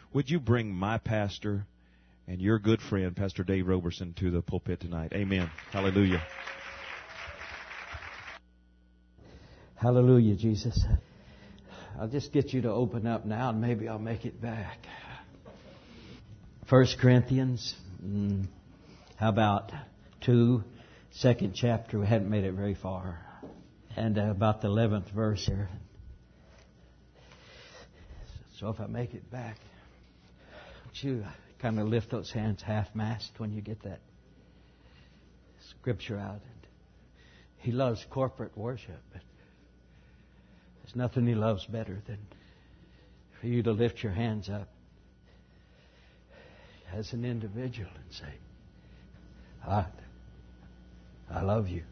would you bring my pastor and your good friend, Pastor Dave Roberson, to the pulpit tonight? Amen. Hallelujah. Hallelujah, Jesus. I'll just get you to open up now, and maybe I'll make it back. 1 Corinthians, how about 2, 2nd chapter? We hadn't made it very far. And about the 11th verse here. So if I make it back, would you kind of lift those hands half-mast when you get that scripture out? He loves corporate worship, but there's nothing He loves better than for you to lift your hands up as an individual and say, I love you.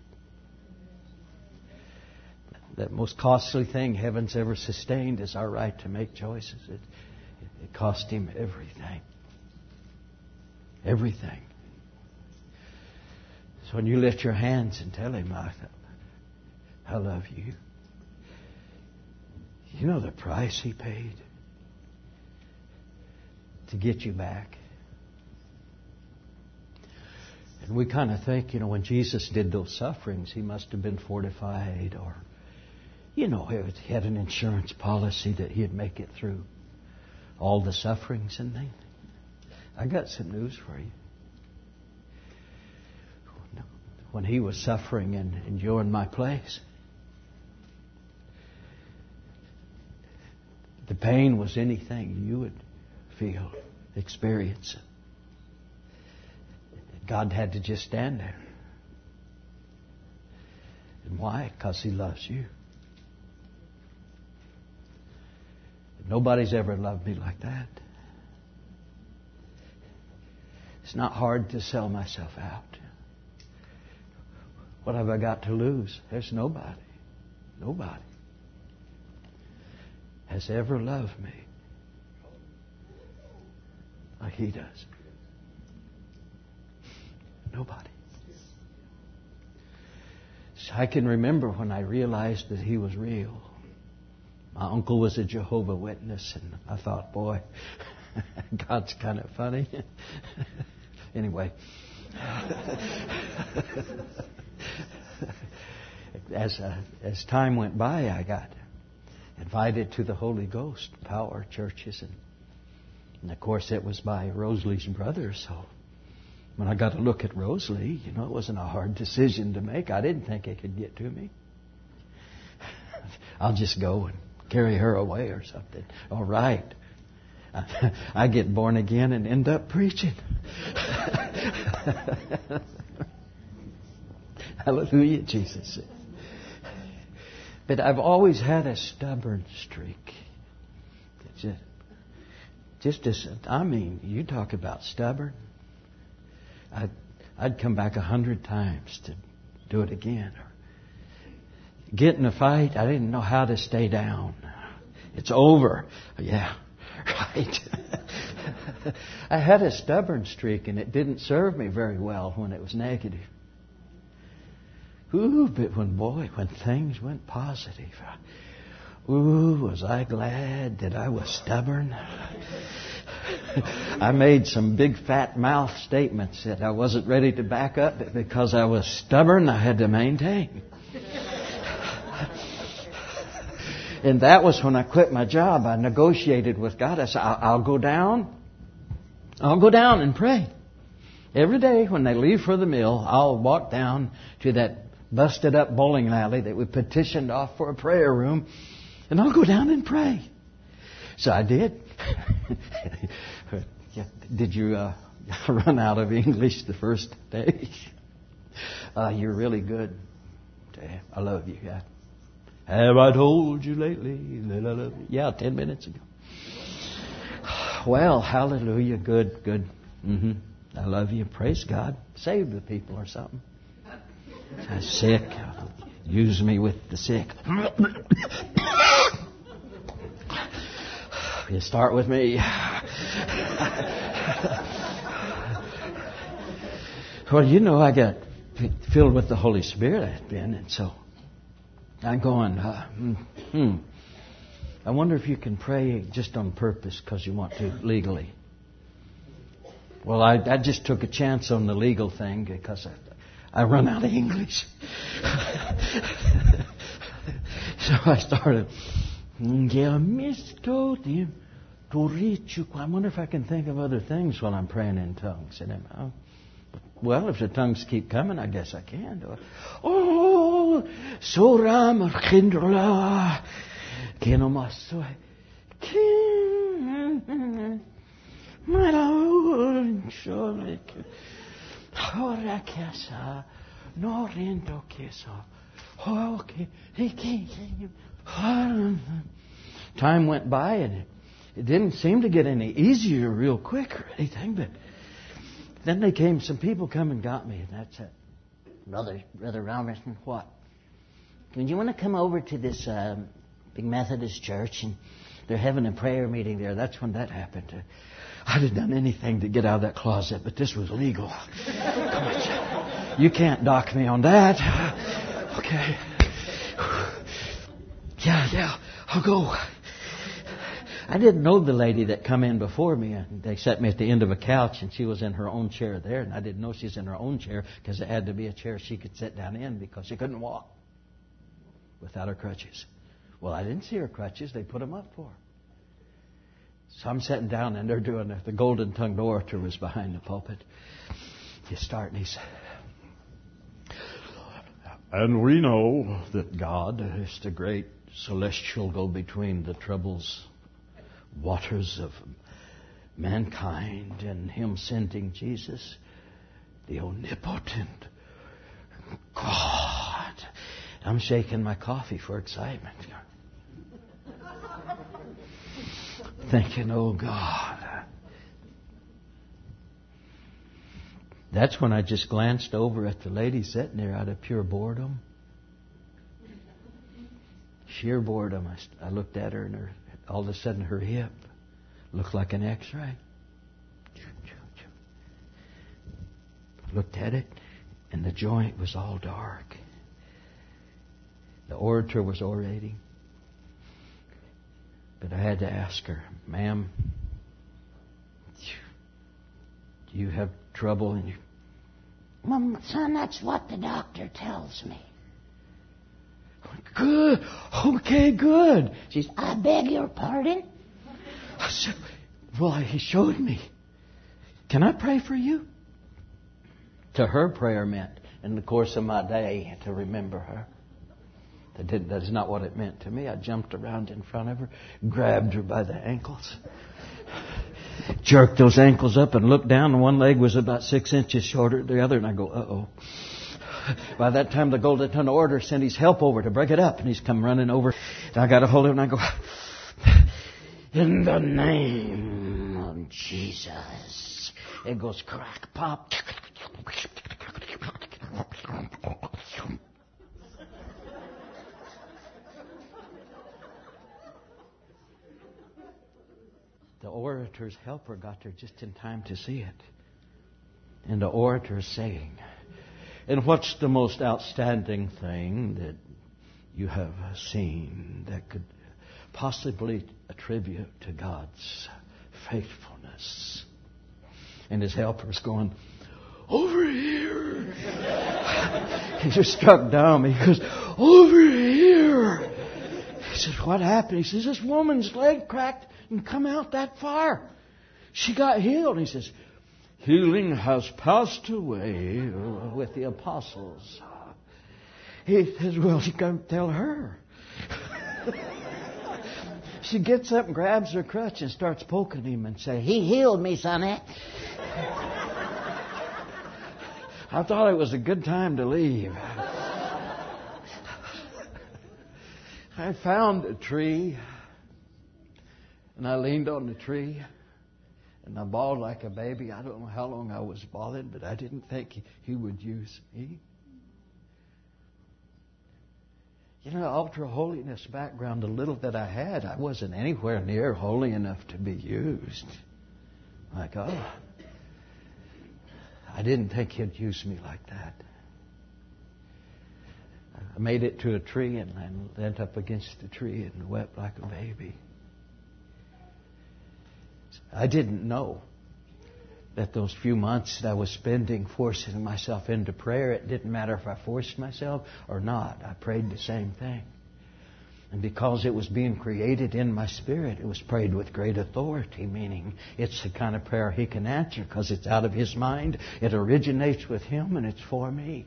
The most costly thing heaven's ever sustained is our right to make choices. It cost Him everything. Everything. So when you lift your hands and tell Him, I love you. You know the price He paid to get you back. And we kind of think, when Jesus did those sufferings, He must have been fortified, or, He had an insurance policy that He'd make it through all the sufferings and things. I got some news for you. When He was suffering and enduring my place, the pain was anything you would feel, experience it. God had to just stand there. And why? Because He loves you. Nobody's ever loved me like that. It's not hard to sell myself out. What have I got to lose? There's nobody. Nobody has ever loved me like He does. Nobody. So I can remember when I realized that He was real. My uncle was a Jehovah's Witness, and I thought, boy, God's kind of funny. Anyway. As time went by, I got invited to the Holy Ghost Power churches. And of course, it was by Rosalie's brother. So when I got to look at Rosalie, it wasn't a hard decision to make. I didn't think it could get to me. I'll just go and carry her away or something. All right. I get born again and end up preaching. Hallelujah, Jesus. But I've always had a stubborn streak. You talk about stubborn. I'd come back 100 times to do it again. Get in a fight, I didn't know how to stay down. It's over. Yeah, right. I had a stubborn streak, and it didn't serve me very well when it was negative. But when things went positive, was I glad that I was stubborn. I made some big fat mouth statements that I wasn't ready to back up, but because I was stubborn, I had to maintain. And that was when I quit my job. I negotiated with God. I said, I'll go down and pray. Every day when they leave for the mill, I'll walk down to that busted up bowling alley that we petitioned off for a prayer room, and I'll go down and pray. So I did. Did you run out of English the first day? You're really good. I love you. Yeah. Have I told you lately that I love you? Yeah, 10 minutes ago. Well, hallelujah. Good. I love you. Praise God. Save the people or something. I'm sick. Use me with the sick. You start with me. Well, I got filled with the Holy Spirit I've been, and so I'm going, I wonder if you can pray just on purpose because you want to legally. Well, I just took a chance on the legal thing because I run out of English. So I started. I wonder if I can think of other things while I'm praying in tongues. Well, if the tongues keep coming, I guess I can do it. Oh, Soram Kindra Kinomasoi. My Lord, surely. Horakasa, Norindo Kesa. Okay. Time went by and it didn't seem to get any easier real quick or anything, but then some people come and got me, and that's it. Brother Robertson, what? Do you want to come over to this big Methodist church, and they're having a prayer meeting there? That's when that happened. I'd have done anything to get out of that closet, but this was legal. Come on, you can't dock me on that. Okay. Yeah, I'll go. I didn't know the lady that come in before me. And they set me at the end of a couch, and she was in her own chair there. And I didn't know she was in her own chair because it had to be a chair she could sit down in because she couldn't walk without her crutches. Well, I didn't see her crutches. They put them up for her. So I'm sitting down, and they're doing the golden tongued orator was behind the pulpit. He started, and he said, and we know that God is the great celestial go-between the troubles waters of mankind and Him sending Jesus, the omnipotent God. I'm shaking my coffee for excitement. Thinking, oh God. That's when I just glanced over at the lady sitting there out of pure boredom. Sheer boredom. I looked at her, and all of a sudden her hip looked like an X-ray. Looked at it, and the joint was all dark. The orator was orating. But I had to ask her, ma'am, do you have trouble in your... Well, son, that's what the doctor tells me. Good. Okay, good. She said, I beg your pardon? I said, well, he showed me. Can I pray for you? To her, prayer meant, in the course of my day, to remember her. That is not what it meant to me. I jumped around in front of her, grabbed her by the ankles, jerked those ankles up and looked down, and one leg was about 6 inches shorter than the other, and I go, uh-oh. By that time, the golden tongue orator sent his help over to break it up, and he's come running over, and I got a hold of him, and I go, in the name of Jesus. It goes crack, pop. The orator's helper got there just in time to see it. And the orator's saying, and what's the most outstanding thing that you have seen that could possibly attribute to God's faithfulness? And his helper's going, over here. He just struck down me. He goes, over here. He says, what happened? He says, this woman's leg cracked and come out that far. She got healed. He says, healing has passed away with the apostles. He says, well, you got to tell her. She gets up and grabs her crutch and starts poking him and say, he healed me, sonny. I thought it was a good time to leave. I found a tree, and I leaned on the tree, and I bawled like a baby. I don't know how long I was bawling, but I didn't think he would use me. You know, ultra-holiness background, the little that I had, I wasn't anywhere near holy enough to be used. Like, oh, I didn't think He'd use me like that. I made it to a tree and I leant up against the tree and wept like a baby. I didn't know that those few months that I was spending forcing myself into prayer, it didn't matter if I forced myself or not. I prayed the same thing. And because it was being created in my spirit, it was prayed with great authority, meaning it's the kind of prayer He can answer because it's out of His mind. It originates with Him and it's for me.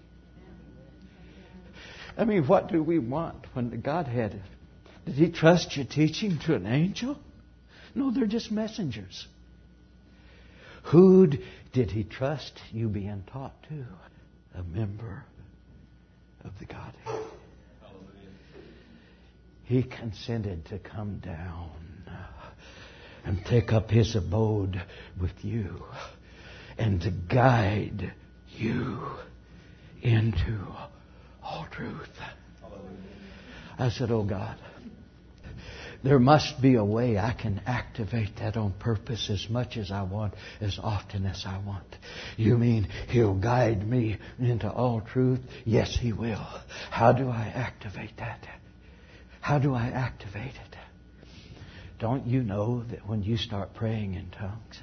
I mean, what do we want when the Godhead? Did He trust your teaching to an angel? No, they're just messengers. Who did He trust you being taught to? A member of the Godhead. He consented to come down and take up His abode with you and to guide you into all truth. I said, oh God, there must be a way I can activate that on purpose as much as I want, as often as I want. You mean He'll guide me into all truth? Yes, He will. How do I activate that? How do I activate it? Don't you know that when you start praying in tongues,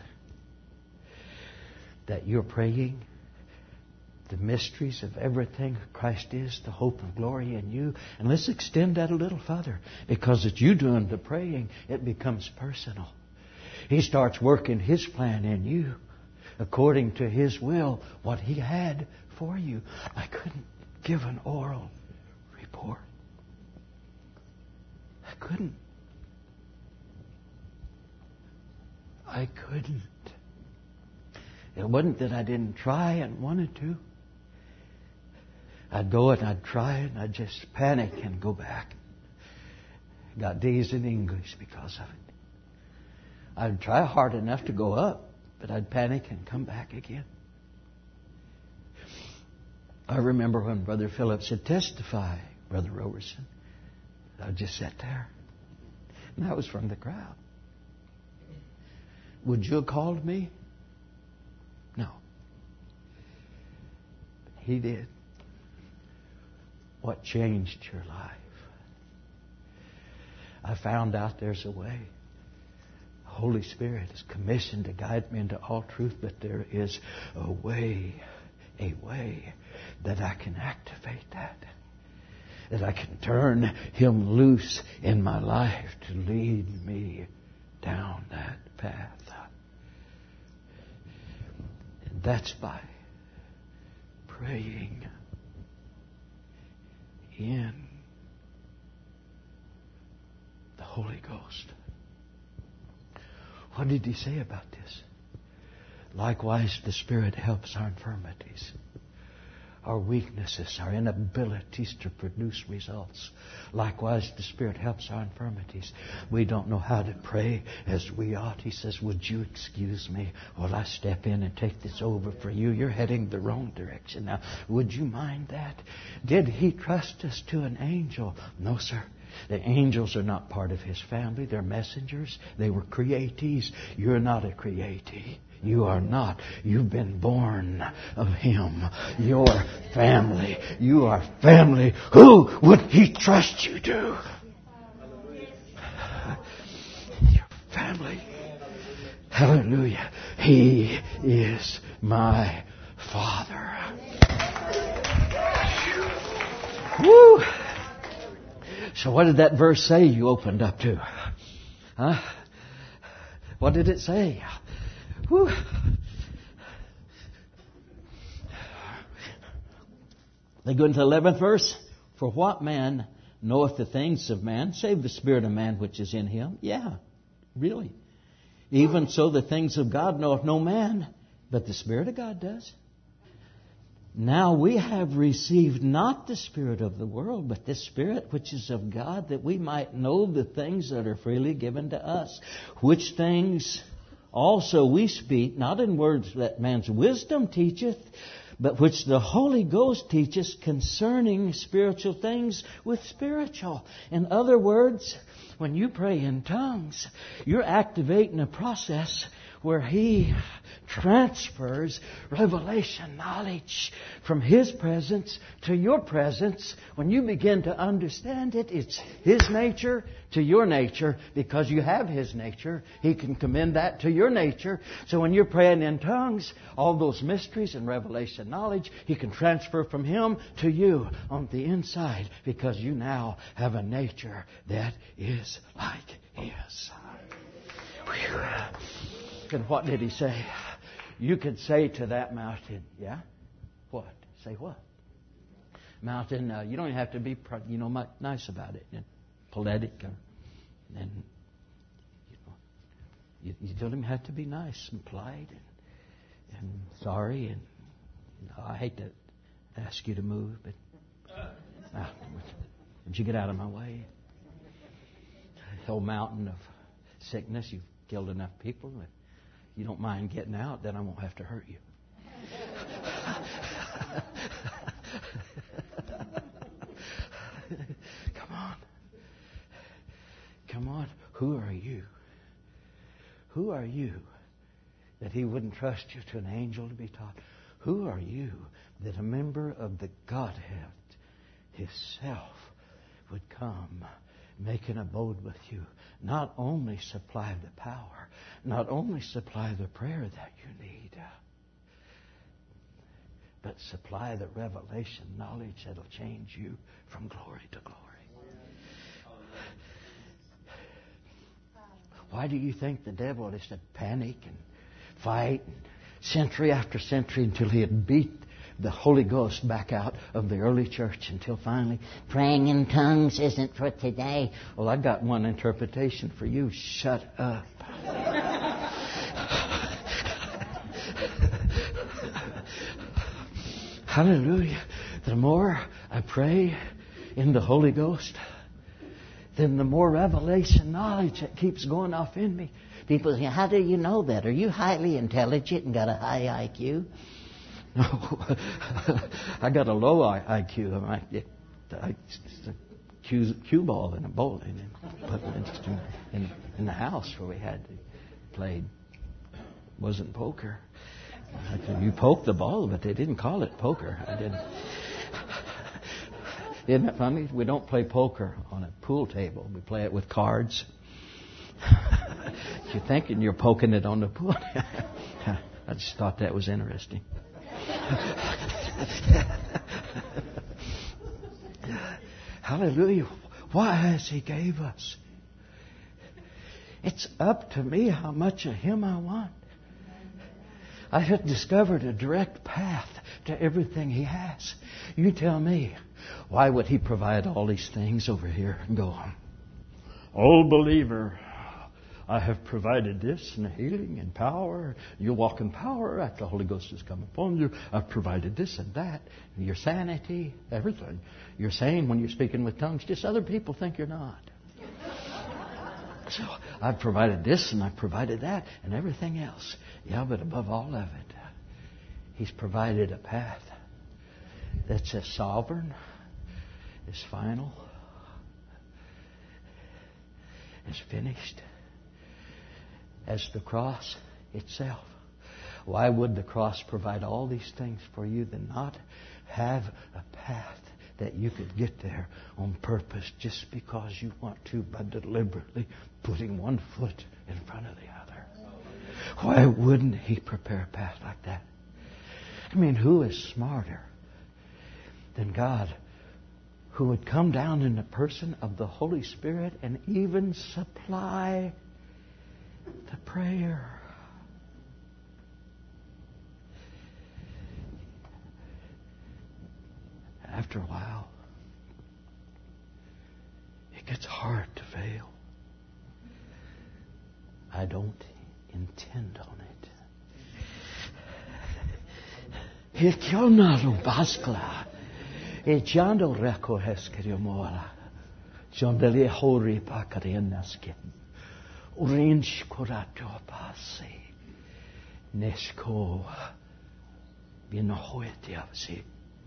that you're praying the mysteries of everything Christ is, the hope and glory in you? And let's extend that a little further, because it's you doing the praying, it becomes personal. He starts working His plan in you according to His will, what He had for you. I couldn't give an oral report. I couldn't. It wasn't that I didn't try and wanted to. I'd go and I'd try and I'd just panic and go back. Got D's in English because of it. I'd try hard enough to go up, but I'd panic and come back again. I remember when Brother Phillips said, testify, Brother Roberson. I just sat there. And that was from the crowd. Would you have called me? No. He did. What changed your life? I found out there's a way. The Holy Spirit is commissioned to guide me into all truth, but there is a way that I can activate that I can turn Him loose in my life to lead me down that path. And that's by praying in the Holy Ghost. What did He say about this? Likewise, the Spirit helps our infirmities, our weaknesses, our inabilities to produce results. Likewise, the Spirit helps our infirmities. We don't know how to pray as we ought. He says, would you excuse me while I step in and take this over for you? You're heading the wrong direction now. Would you mind that? Did He trust us to an angel? No, sir. The angels are not part of His family. They're messengers. They were createes. You're not a createe. You are not. You've been born of Him. Your family. You are family. Who would He trust you to? Your family. Hallelujah. He is my Father. Woo! So what did that verse say you opened up to? Huh? What did it say? Whew. They go into the 11th verse. For what man knoweth the things of man, save the spirit of man which is in him? Yeah, really. Even so the things of God knoweth no man, but the Spirit of God does. Now we have received not the spirit of the world, but the Spirit which is of God, that we might know the things that are freely given to us. Which things also we speak, not in words that man's wisdom teacheth, but which the Holy Ghost teacheth concerning spiritual things with spiritual. In other words, when you pray in tongues, you're activating a process where He transfers revelation knowledge from His presence to your presence. When you begin to understand it, it's His nature to your nature. Because you have His nature, He can commend that to your nature. So when you're praying in tongues, all those mysteries and revelation knowledge, He can transfer from Him to you on the inside. Because you now have a nature that is like His. Whew. And what did He say? You could say to that mountain, yeah? What? Say what? Mountain, you don't have to be, nice about it and poetic. And you don't even have to be nice and polite and sorry. And I hate to ask you to move, but would you get out of my way? The whole mountain of sickness, you've killed enough people. If you don't mind getting out, then I won't have to hurt you. Come on. Who are you? Who are you that He wouldn't trust you to an angel to be taught? Who are you that a member of the Godhead Himself would come, make an abode with you, not only supply the power, not only supply the prayer that you need, but supply the revelation knowledge that'll change you from glory to glory. Why do you think the devil is to panic and fight century after century until he had beat the Holy Ghost back out of the early church until finally, Praying in tongues isn't for today. well, I got one interpretation for you. Shut up. Hallelujah. The more I pray in the Holy Ghost, then the more revelation knowledge that keeps going off in me. People say, how do you know that? Are you highly intelligent and got a high IQ? No, I got a low IQ. It's a cue ball in a bowling and in the house where we had played. Wasn't poker. You poke the ball, but they didn't call it poker. I didn't. Isn't it funny? We don't play poker on a pool table. We play it with cards. You're thinking you're poking it on the pool. I just thought that was interesting. Hallelujah. Why has He gave us? It's up to me how much of Him I want. I have discovered a direct path to everything He has. You tell me, why would He provide all these things over here and go on? Oh, believer, I have provided this and healing and power. You walk in power after the Holy Ghost has come upon you. I've provided this and that. Your sanity, everything. You're saying when you're speaking with tongues, just other people think you're not. So I've provided this and I've provided that and everything else. Yeah, but above all of it, He's provided a path that's as sovereign, as final, as finished as the cross itself. Why would the cross provide all these things for you than not have a path that you could get there on purpose just because you want to, by deliberately putting one foot in front of the other? Why wouldn't He prepare a path like that? I mean, who is smarter than God, who would come down in the person of the Holy Spirit and even supply the prayer? After a while, it gets hard to fail. I don't intend on it. Hirkionalo baskla, e jando reko heskeriomora, jondele hori pakarienaskin, urinch korato pasi, nesko binohoetiavsi.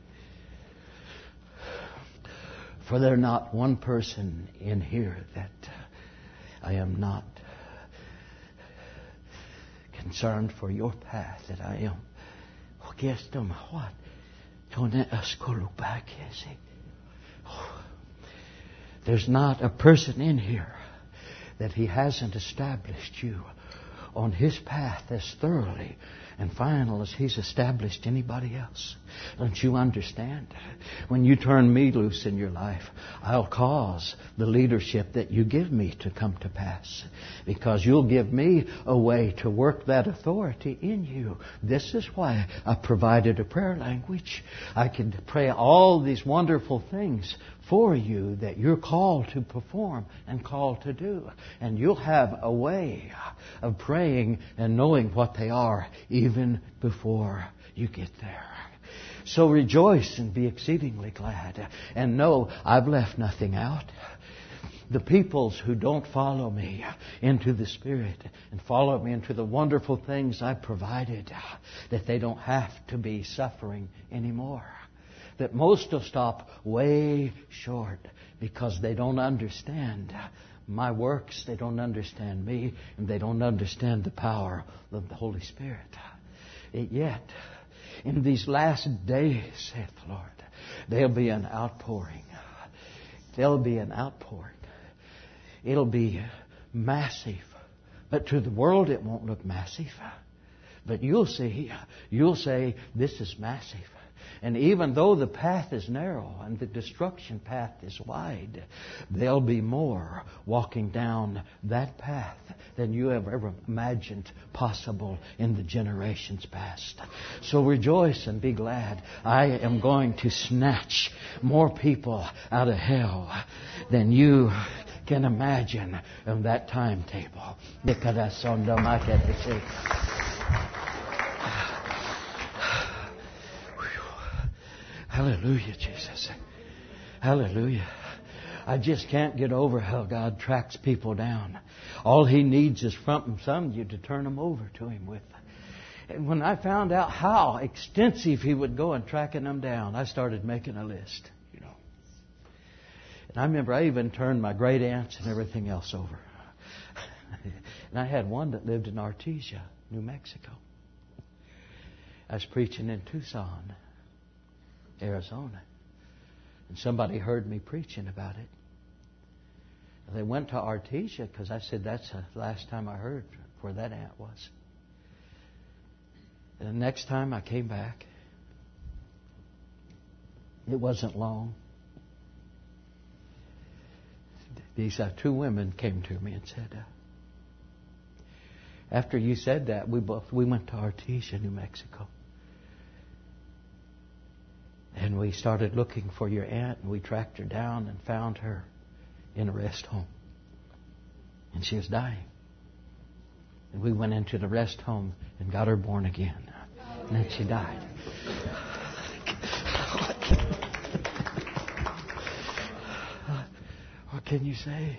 For there's not one person in here that I am not concerned for your path that I am. What? There's not a person in here that He hasn't established you on His path as thoroughly and final as He's established anybody else. Don't you understand? When you turn me loose in your life, I'll cause the leadership that you give me to come to pass, because you'll give me a way to work that authority in you. This is why I provided a prayer language. I can pray all these wonderful things for you that you're called to perform and called to do. And you'll have a way of praying and knowing what they are even before you get there. So rejoice and be exceedingly glad. And know I've left nothing out. The peoples who don't follow me into the Spirit and follow me into the wonderful things I've provided, that they don't have to be suffering anymore. That most will stop way short because they don't understand my works, they don't understand me, and they don't understand the power of the Holy Spirit. Yet, in these last days, saith the Lord, there'll be an outpouring. There'll be an outpouring. It'll be massive. But to the world it won't look massive. But you'll say, this is massive. And even though the path is narrow and the destruction path is wide, there'll be more walking down that path than you have ever imagined possible in the generations past. So rejoice and be glad. I am going to snatch more people out of hell than you can imagine on that timetable. Hallelujah, Jesus. Hallelujah. I just can't get over how God tracks people down. All He needs is from some of you to turn them over to Him with. And when I found out how extensive He would go in tracking them down, I started making a list, And I remember I even turned my great aunts and everything else over. And I had one that lived in Artesia, New Mexico. I was preaching in Tucson, Arizona. And somebody heard me preaching about it. And they went to Artesia because I said that's the last time I heard where that aunt was. And the next time I came back, it wasn't long. These two women came to me and said, after you said that, we went to Artesia, New Mexico. And we started looking for your aunt, and we tracked her down and found her in a rest home. And she was dying. And we went into the rest home and got her born again. And then she died. What can you say?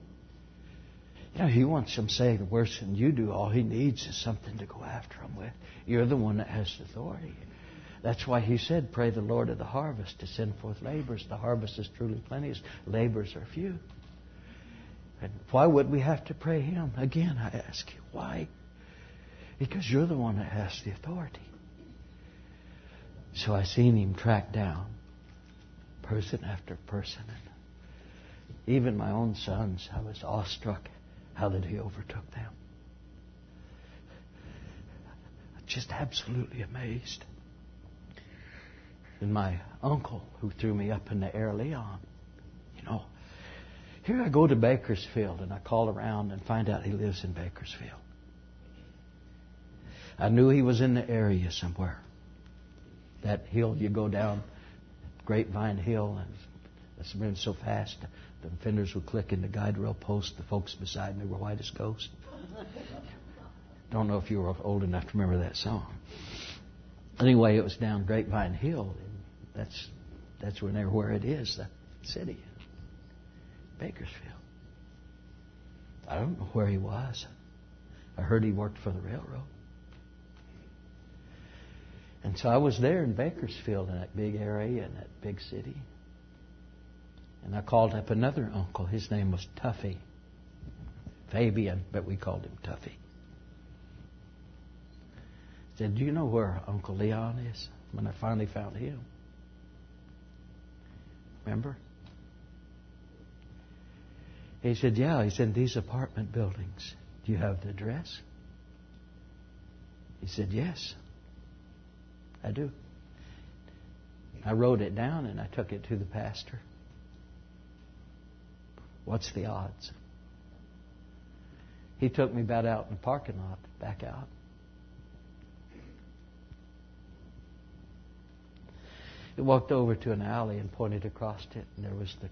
He wants them saved worse than you do. All He needs is something to go after them with. You're the one that has the authority. That's why He said, pray the Lord of the harvest to send forth laborers. The harvest is truly plenteous. Laborers are few. And why would we have to pray Him? Again, I ask you, why? Because you're the one that has the authority. So I seen Him track down person after person. And even my own sons, I was awestruck how that He overtook them. Just absolutely amazed. And my uncle, who threw me up in the air, Leon, here I go to Bakersfield, and I call around and find out he lives in Bakersfield. I knew he was in the area somewhere. That hill you go down, Grapevine Hill, and it's been so fast, the fenders would click in the guide rail post. The folks beside me were white as ghosts. Don't know if you were old enough to remember that song. Anyway, it was down Grapevine Hill. That's where it is, the city, Bakersfield. I don't know where he was. I heard he worked for the railroad. And so I was there in Bakersfield, in that big area, in that big city. And I called up another uncle. His name was Tuffy. Fabian, but we called him Tuffy. said, do you know where Uncle Leon is? When I finally found him. Remember? He said, yeah, he's in these apartment buildings. Do you have the address? He said, yes, I do. I wrote it down and I took it to the pastor. What's the odds? He took me back out in the parking lot, back out. He walked over to an alley and pointed across it, and there was the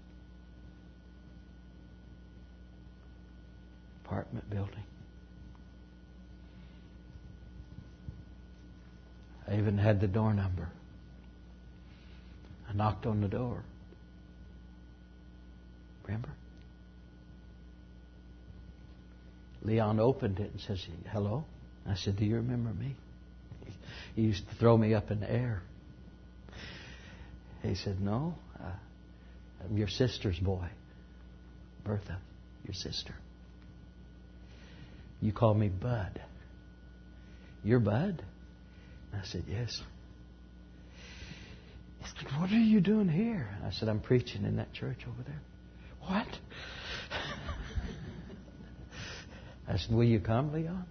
apartment building. I even had the door number. I knocked on the door. Remember? Leon opened it and says, hello? I said, do you remember me? He used to throw me up in the air. He said, no, I'm your sister's boy. Bertha, your sister. You call me Bud. You're Bud? I said, yes. He said, what are you doing here? I said, I'm preaching in that church over there. What? I said, will you come, Leon?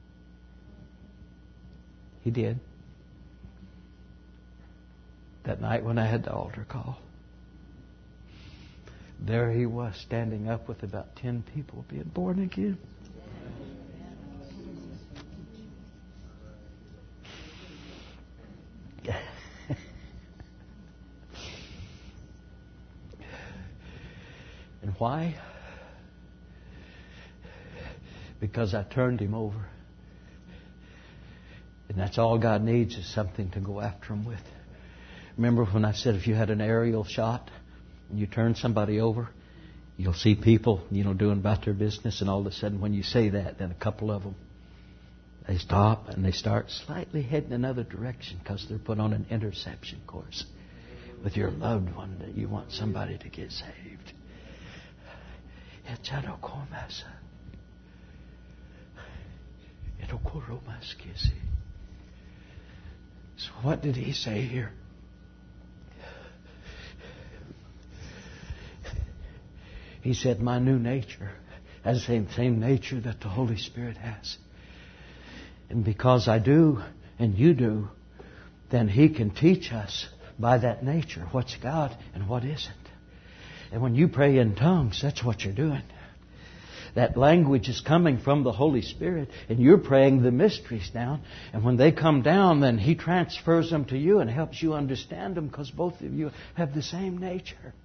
He did. That night when I had the altar call, there he was standing up with about 10 people being born again. And why? Because I turned him over. And that's all God needs is something to go after him with. Remember when I said if you had an aerial shot and you turn somebody over, you'll see people, doing about their business, and all of a sudden when you say that, then a couple of them, they stop and they start slightly heading another direction because they're put on an interception course with your loved one that you want somebody to get saved. So what did he say here? He said, my new nature has the same nature that the Holy Spirit has. And because I do and you do, then He can teach us by that nature what's God and what isn't. And when you pray in tongues, that's what you're doing. That language is coming from the Holy Spirit, and you're praying the mysteries down. And when they come down, then He transfers them to you and helps you understand them because both of you have the same nature.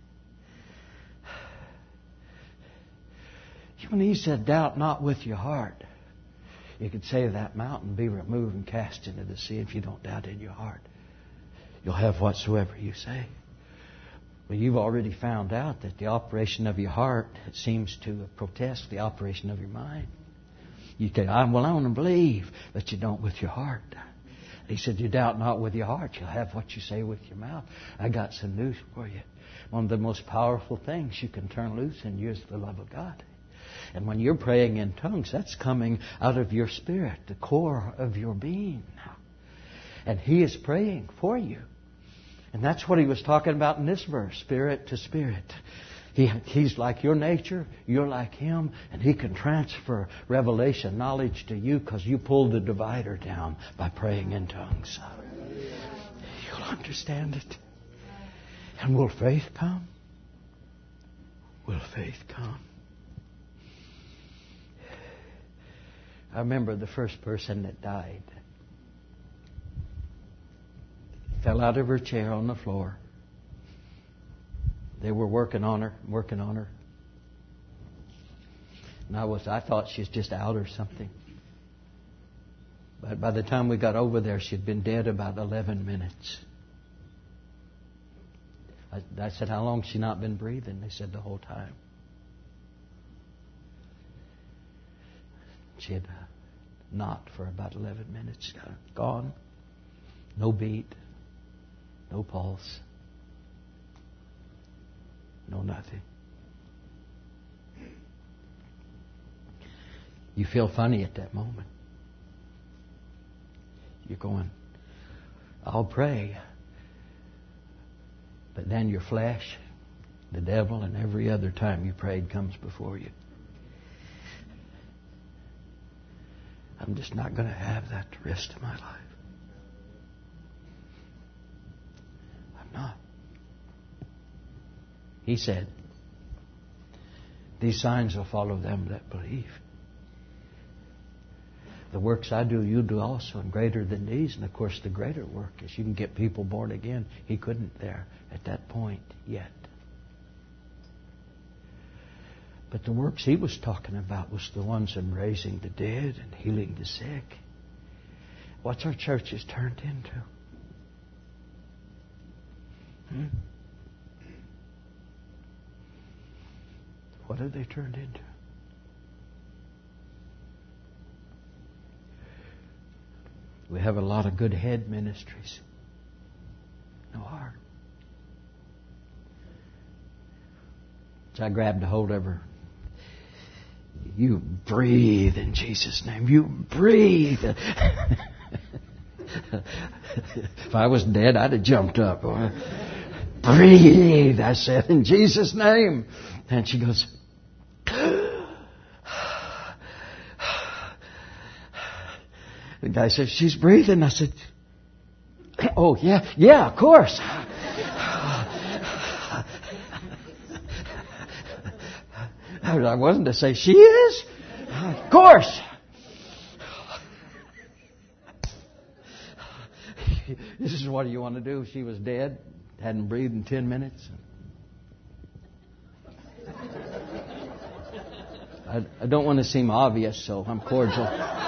When He said, doubt not with your heart, you could say to that mountain, be removed and cast into the sea. If you don't doubt in your heart, you'll have whatsoever you say. Well, you've already found out that the operation of your heart seems to protest the operation of your mind. You say, I want to believe, but you don't with your heart. He said, you doubt not with your heart, you'll have what you say with your mouth. I got some news for you. One of the most powerful things you can turn loose in you is the love of God. And when you're praying in tongues, that's coming out of your spirit, the core of your being. And He is praying for you. And that's what He was talking about in this verse, spirit to spirit. He's like your nature, you're like Him, and He can transfer revelation, knowledge to you because you pulled the divider down by praying in tongues. You'll understand it. And will faith come? Will faith come? I remember the first person that died. Fell out of her chair on the floor. They were working on her. And I thought she was just out or something. But by the time we got over there, she'd been dead about 11 minutes. I said, how long has she not been breathing? They said the whole time. She had not for about 11 minutes. Gone. No beat. No pulse. No nothing. You feel funny at that moment. You're going, I'll pray. But then your flesh, the devil, and every other time you prayed comes before you. I'm just not going to have that the rest of my life. I'm not. He said, these signs will follow them that believe. The works I do, you do also, and greater than these. And of course, the greater work is you can get people born again. He couldn't there at that point yet. But the works he was talking about was the ones in raising the dead and healing the sick. What's our churches turned into? What have they turned into? We have a lot of good head ministries. No heart. So I grabbed a hold of her. You breathe in Jesus' name. You breathe. If I was dead, I'd have jumped up. Breathe, I said, in Jesus' name. And she goes, the guy says, she's breathing. I said, oh, yeah, of course. I wasn't to say, she is? Of course. This is what you want to do. She was dead, hadn't breathed in 10 minutes. I don't want to seem obvious, so I'm cordial.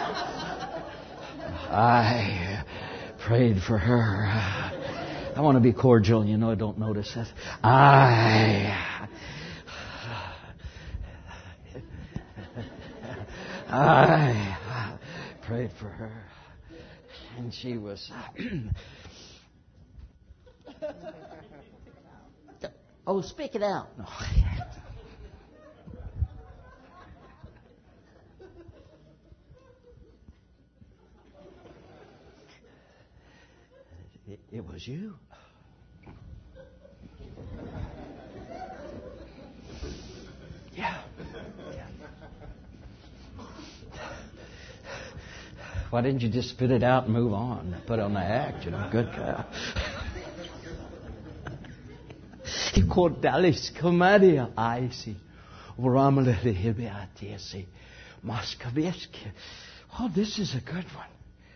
I prayed for her. I want to be cordial, I don't notice that. I prayed for her. And she was... Oh, speak it out. No. It was you. Yeah. Why didn't you just spit it out and move on? Put on the act, Good cow. He called Dallas Comedia. I see. Oh, this is a good one.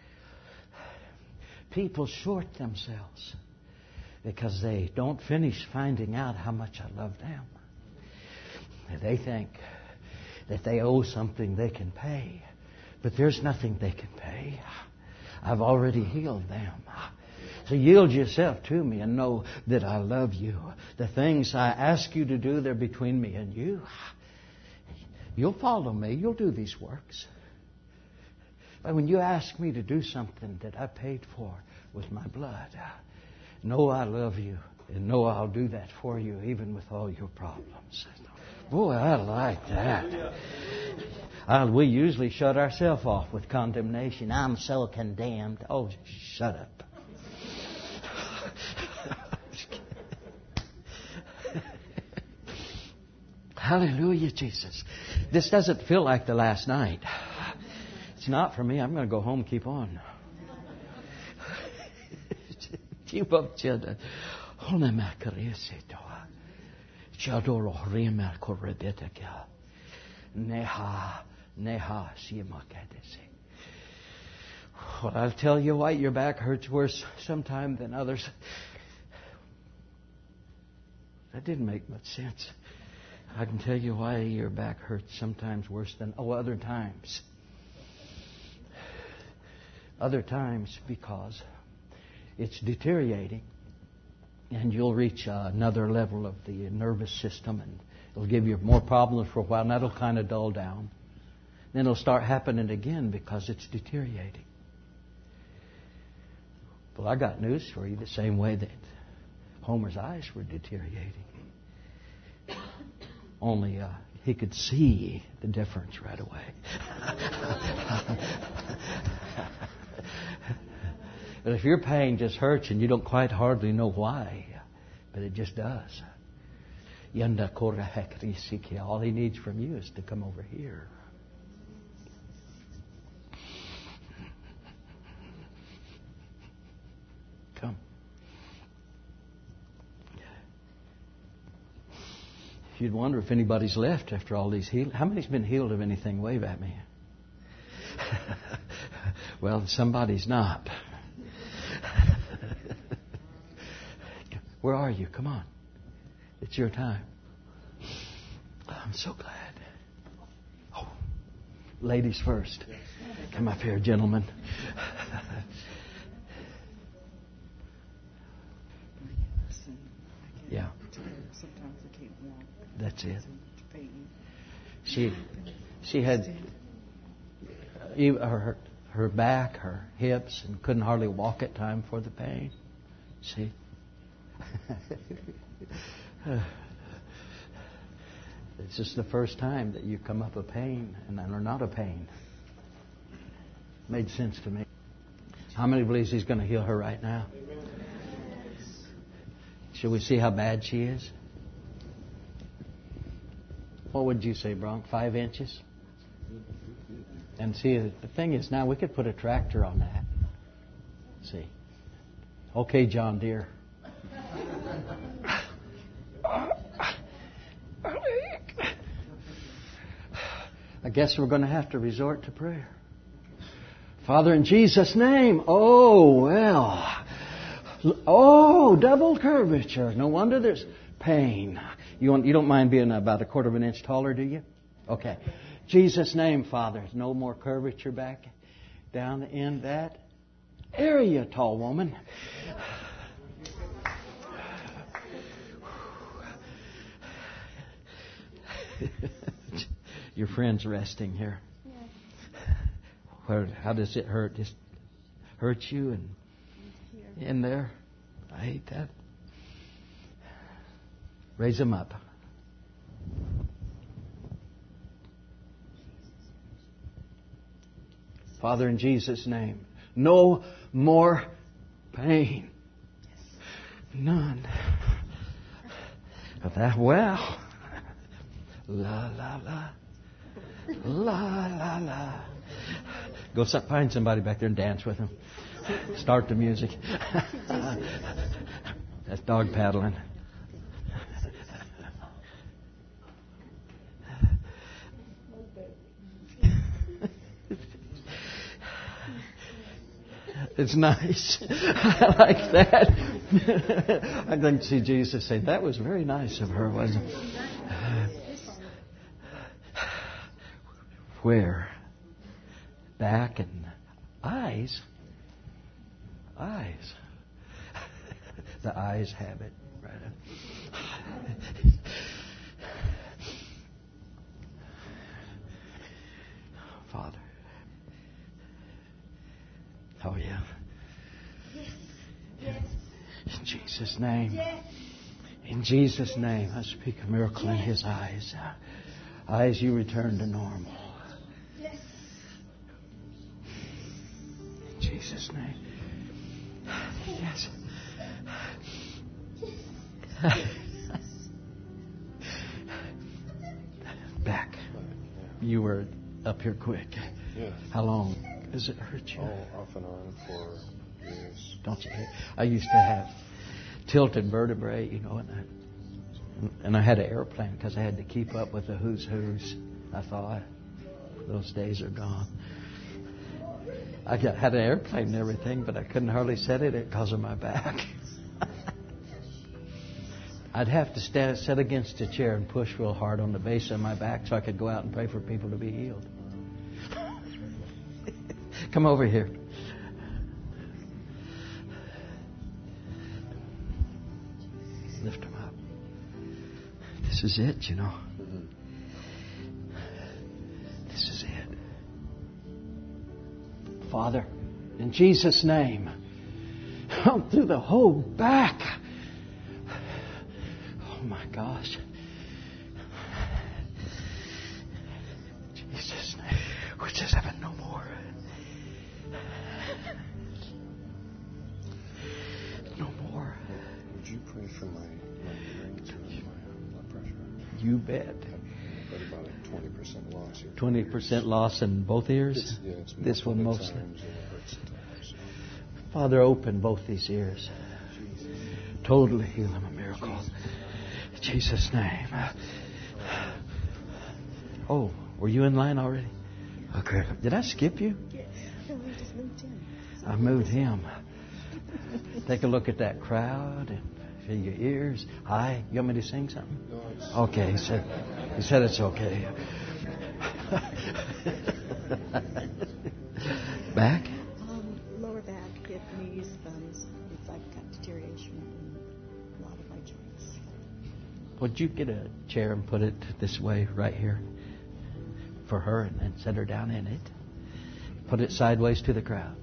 People short themselves because they don't finish finding out how much I love them. They think that they owe something they can pay. But there's nothing they can pay. I've already healed them. So yield yourself to me and know that I love you. The things I ask you to do, they're between me and you. You'll follow me. You'll do these works. But when you ask me to do something that I paid for with my blood, know I love you and know I'll do that for you even with all your problems. Boy, I like that. We usually shut ourselves off with condemnation. I'm so condemned. Oh, shut up. Hallelujah, Jesus. This doesn't feel like the last night. It's not for me. I'm going to go home and keep on. Well, I'll tell you why your back hurts worse sometime than others. That didn't make much sense. I can tell you why your back hurts sometimes worse than other times. Other times because it's deteriorating and you'll reach another level of the nervous system and it'll give you more problems for a while and that'll kind of dull down. Then it'll start happening again because it's deteriorating. Well, I got news for you the same way that Homer's eyes were deteriorating. Only he could see the difference right away. But if your pain just hurts and you don't quite hardly know why, but it just does. All He needs from you is to come over here. Come. You'd wonder if anybody's left after all these healings. How many's been healed of anything? Wave at me. Well, somebody's not. Where are you? Come on. It's your time. I'm so glad. Oh, ladies first. Come up here, gentlemen. Yeah. Sometimes I can't walk. That's it. She had her back, her hips, and couldn't hardly walk at time for the pain. See? This is the first time that you come up a pain and are not a pain. Made sense to me. How many believes He's going to heal her right now? Shall we see how bad she is? What would you say, Bronk? 5 inches? And see, the thing is now we could put a tractor on that. See? Okay, John Deere. I guess we're going to have to resort to prayer. Father, in Jesus' name. Oh, well. Oh, double curvature. No wonder there's pain. You don't mind being about 1/4 inch taller, do you? Okay. Jesus' name, Father. No more curvature back down in that area, tall woman. Your friend's resting here. How does it hurt? Just hurt you and in there? I hate that. Raise them up. Father, in Jesus' name, no more pain. None. Of that, well, la, la, la. La, la, la. Go find somebody back there and dance with them. Start the music. That's dog paddling. It's nice. I like that. I'd like to see Jesus say, that was very nice of her, wasn't it? Where? Back and eyes. Eyes. The eyes have it. Right up. Father. Oh, yeah. In Jesus' name. In Jesus' name, I speak a miracle in his eyes. Eyes, you return to normal. In Jesus' name. Yes. Back. You were up here quick. Yeah. How long does it hurt you? Oh, off and on for years. Don't you? I used to have tilted vertebrae, you know, and I had an airplane because I had to keep up with the who's who's. I thought those days are gone. I had an airplane and everything, but I couldn't hardly set it because of my back. I'd have to sit against a chair and push real hard on the base of my back so I could go out and pray for people to be healed. Come over here. Lift them up. This is it, you know. This is it. Father, in Jesus' name, through the whole back. Oh my gosh. Jesus' name. We're just having no more. for my hearing through my blood pressure. You bet. But about a 20% loss here. 20% loss in both ears? It's this one multiple mostly. times, and it hurts sometimes. Father, open both these ears. Totally heal them, a miracle. In Jesus' name. Oh, were you in line already? Okay. Did I skip you? No, we just moved in. I moved him. Take a look at that crowd and feel your ears. Hi, you want me to sing something? No, it's, Okay, he said it's okay. Back? Lower back, hip, knees, thumbs. I've got deterioration in a lot of my joints. Would you get a chair and put it this way right here for her and set her down in it? Put it sideways to the crowd.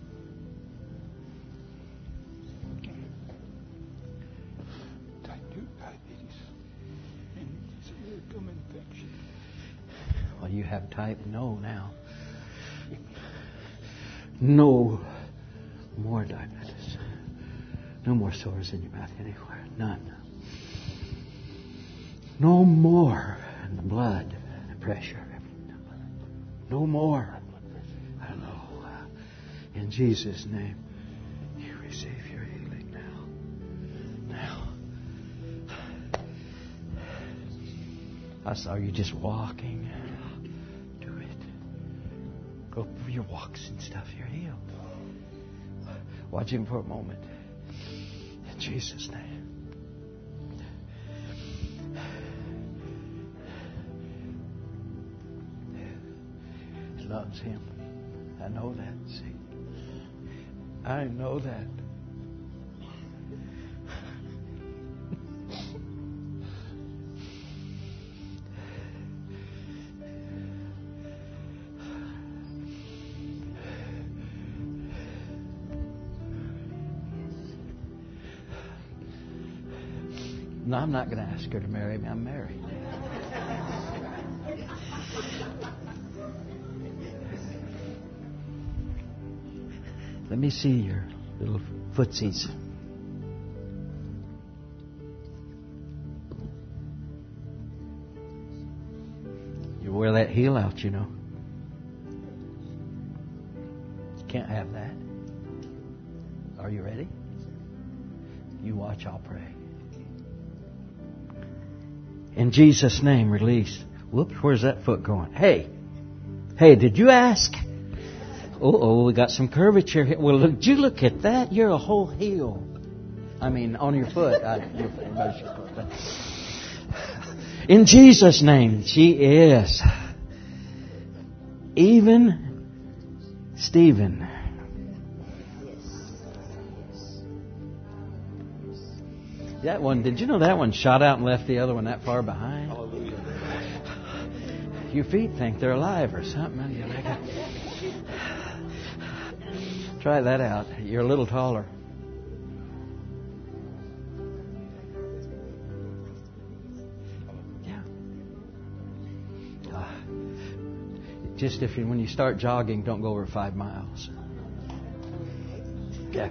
Well, you have type no now. No more diabetes. No more sores in your mouth anywhere. None. No more in the blood pressure. No more. I know. In Jesus' name, you receive your healing now. Now. I saw you just walking. Do it. Go for your walks and stuff. You're healed. Watch him for a moment. In Jesus' name. He loves him. I know that. See? I know that. No, I'm not going to ask her to marry me. I'm married. Let me see your little footsies. You wear that heel out, you know. You can't have that. Are you ready? You watch, I'll pray. In Jesus' name, release. Whoops, where's that foot going? Hey, did you ask? Oh, we got some curvature here. Well, did you look at that? You're a whole heel. I mean, on your foot. In Jesus' name, she is. Even Stephen. That one, did you know that one shot out and left the other one that far behind? Hallelujah. Your feet think they're alive or something. Try that out. You're a little taller. Yeah. Just when you start jogging, don't go over 5 miles. Yeah.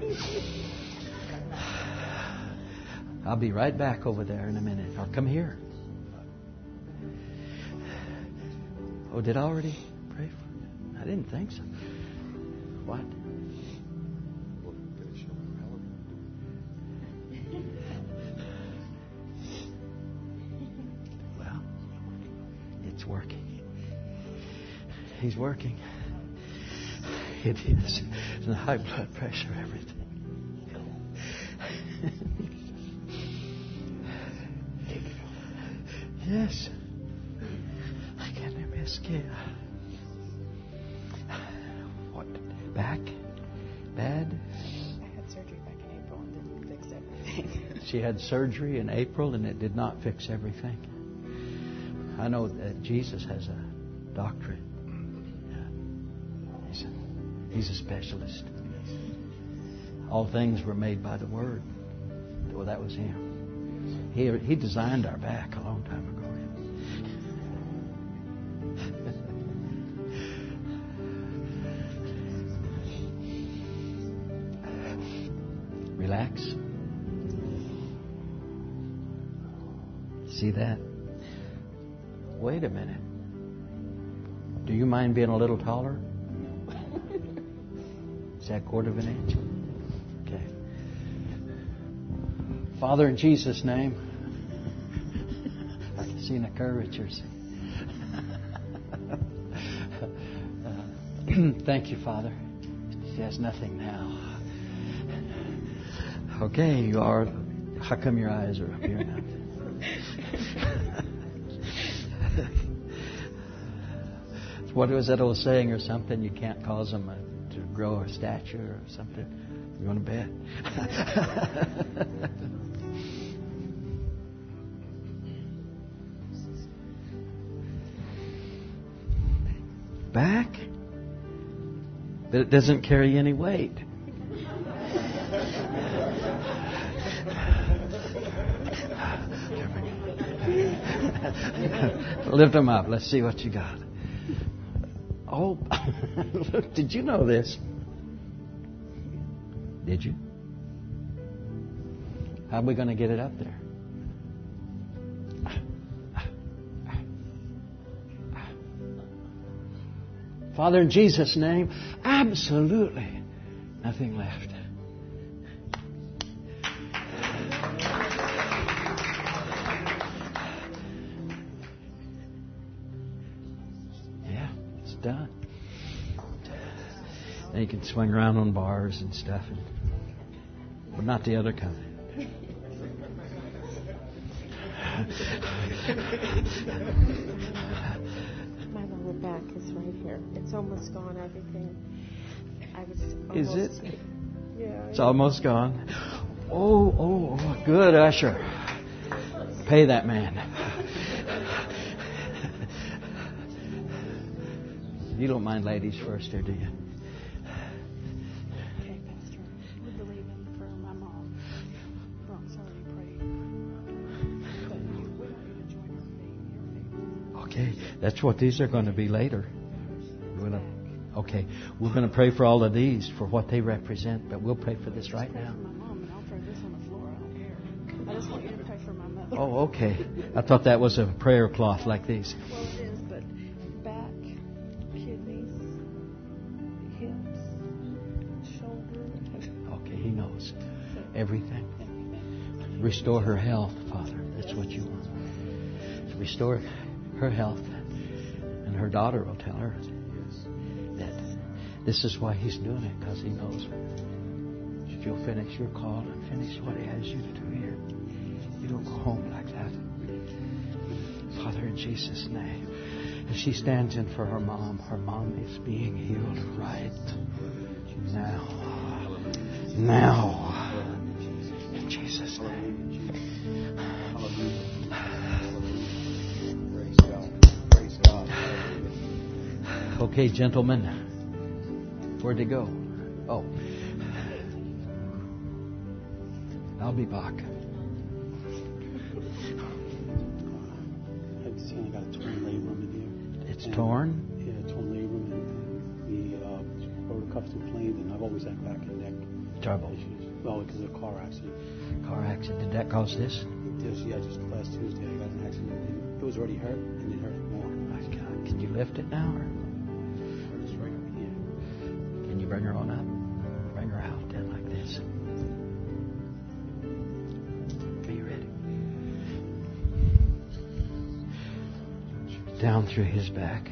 I'll be right back over there in a minute. Or come here. Oh, did I already pray for you? I didn't think so. What? Well, it's working. He's working. It is. The high blood pressure, everything. Yes. I can't even escape. What? Back? Bad? I had surgery back in April and didn't fix everything. She had surgery in April and it did not fix everything. I know that Jesus has a doctorate. He's a specialist. All things were made by the Word. Well, that was Him. He designed our back a long time ago. Relax. See that? Wait a minute. Do you mind being a little taller? Is that a quarter of an inch? Okay. Father, in Jesus' name, I can see the curvatures. Thank you, Father. She has nothing now. Okay, you are. How come your eyes are up here now? What was that old saying or something? You can't cause them to grow a stature or something. You want to bet? Back? But it doesn't carry any weight. Lift them up. Let's see what you got. Oh, look, did you know this? Did you? How are we going to get it up there? Father, in Jesus' name, absolutely nothing left. Done. Now you can swing around on bars and stuff, but not the other kind. My lower back is right here. It's almost gone. Everything. Is it? Yeah. It's almost gone. Oh, good, Usher. Pay that man. You don't mind ladies first, or do you? Okay, Pastor. We're believing for my mom. Bronx already prayed. But we want you to join your faith. Okay, that's what these are going to be later. We're going to pray for all of these for what they represent, but we'll pray for this right now. For my mom, and I'll throw this on the floor. I don't care. I just want you to pray for my mother. Oh, okay. I thought that was a prayer cloth like these. Well, it is, but back, kidneys, hips, shoulder. Okay, He knows everything. Restore her health, Father. That's what you want. Restore her health. And her daughter will tell her that this is why He's doing it, because He knows if you'll finish your call and finish what He has you to do here, you don't go home like that. Father, in Jesus' name, as she stands in for her mom is being healed right now. Now. In Jesus' name. Praise God. Okay, gentlemen. Where'd they go? Oh. I'll be back. I've seen I got a torn labrum in here. It's torn? Yeah, torn labrum, and the rotacuff's inflamed, and I've always had back and neck Trouble. issues. Well, because of a car accident. Car accident. Did that cause this? Just last Tuesday I got an accident. And it was already hurt, and it hurt more. My God. Can you lift it now? Or It's right here. can you bring her on up? Bring her out then like this. Are you ready? Down through his back.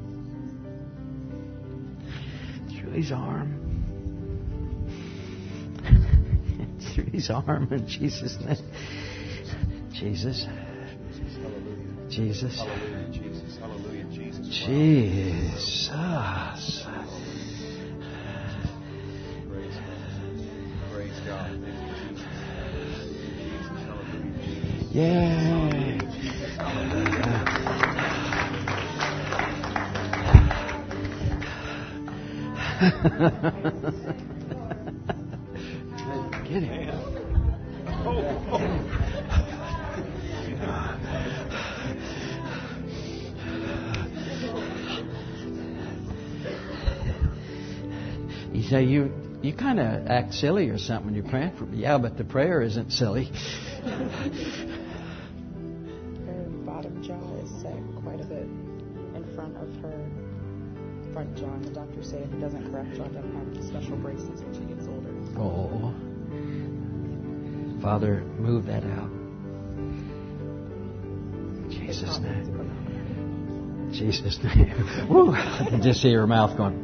Through his arm. Through his arm in Jesus' name. Jesus. Jesus. Hallelujah, Jesus. Hallelujah, Jesus. Jesus. Praise God. Thank you, Jesus. Jesus. Hallelujah, Jesus. Yay. Get him. You say you kind of act silly or something when you're praying for me. Yeah, but the prayer isn't silly. front jaw, and the doctors say if it doesn't correct, you'll have to have special braces when she gets older. Oh. Father, move that out. In Jesus' name. In Jesus' name. Woo! I can just see her mouth going.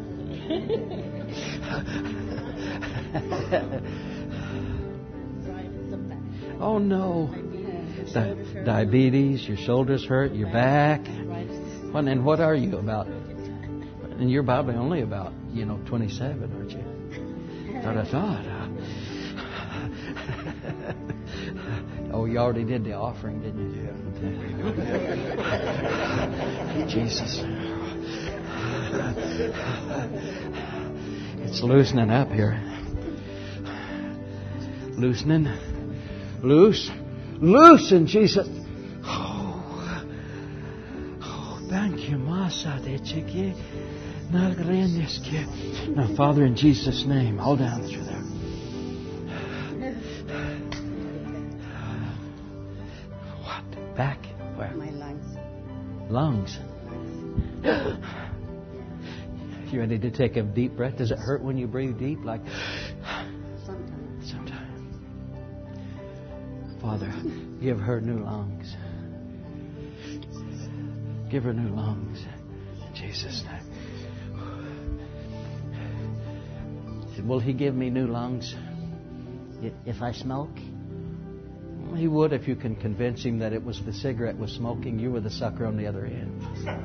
Oh no. Diabetes, your shoulders hurt, your back. Well, and what are you about? And you're probably only about, 27, aren't you? That's what I thought. Oh, you already did the offering, didn't you? Yeah. Jesus. It's loosening up here. Loosening. Loose. Loosen, Jesus. Oh, thank you, Masa de Chiqui. Now, Father, in Jesus' name, all down through there. What? Back? Where? My lungs. Lungs. You ready to take a deep breath? Does it hurt when you breathe deep? Like sometimes. Father, give her new lungs. Give her new lungs. In Jesus' name. Will He give me new lungs? If I smoke? He would if you can convince Him that it was the cigarette was smoking. You were the sucker on the other end.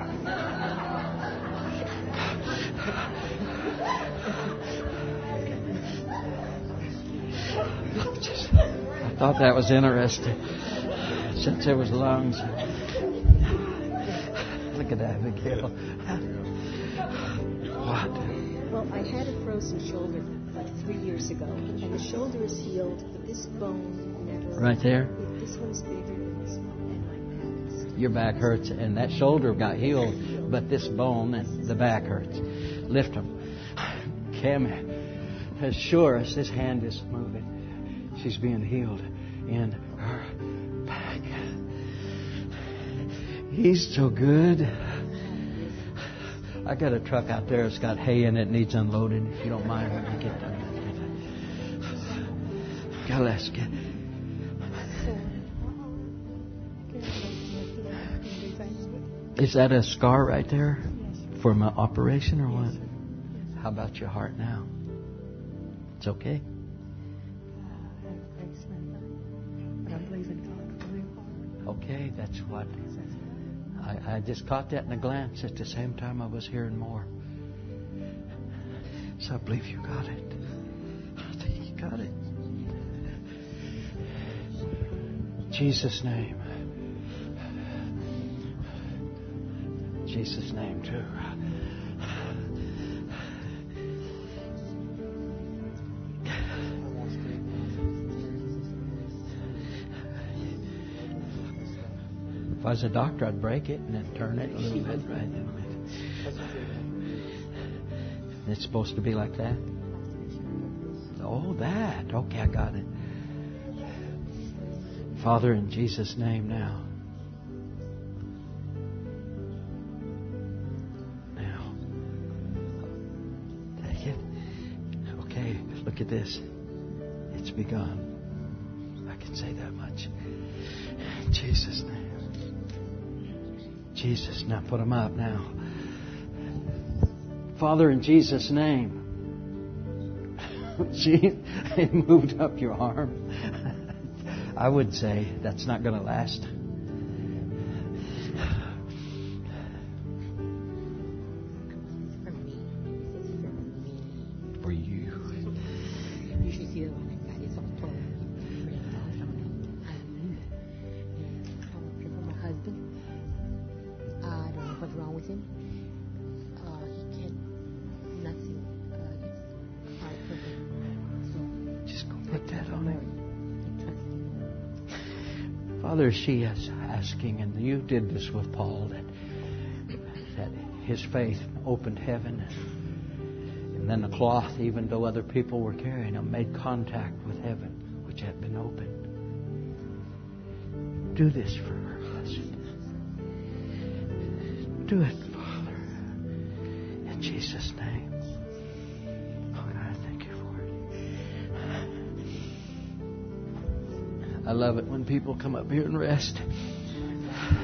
I thought that was interesting. Since there was lungs. Look at that, Miguel. What? Well, I had a frozen shoulder like 3 years ago, and the shoulder is healed, but this bone never... Right there? This one's bigger than this one, and my back is... Your back hurts, and that shoulder got healed, but this bone and the back hurts. Lift them. Kim, as sure as this hand is moving, she's being healed in her back. He's so good. I got a truck out there that's got hay in it, needs unloading. If you don't mind when you get done. Let's get. Is that a scar right there from an operation or what? How about your heart now? It's okay. Okay, that's what. I just caught that in a glance at the same time I was hearing more. So I believe you got it. I think you got it. In Jesus' name. In Jesus' name too. If I was a doctor, I'd break it and then turn it a little bit, right? It's supposed to be like that? Oh, that. Okay, I got it. Father, in Jesus' name now. Now. Take it. Okay, look at this. It's begun. I can say that much. In Jesus' name. Jesus, now put them up now. Father, in Jesus' name. See, it moved up your arm. I would say that's not going to last. For you. Father, she is asking, and you did this with Paul, that his faith opened heaven, and then the cloth, even though other people were carrying them, made contact with heaven, which had been opened. Do this for her husband. Do it, Father. In Jesus' name. Oh God, thank you for it. I love it when people come up here and rest.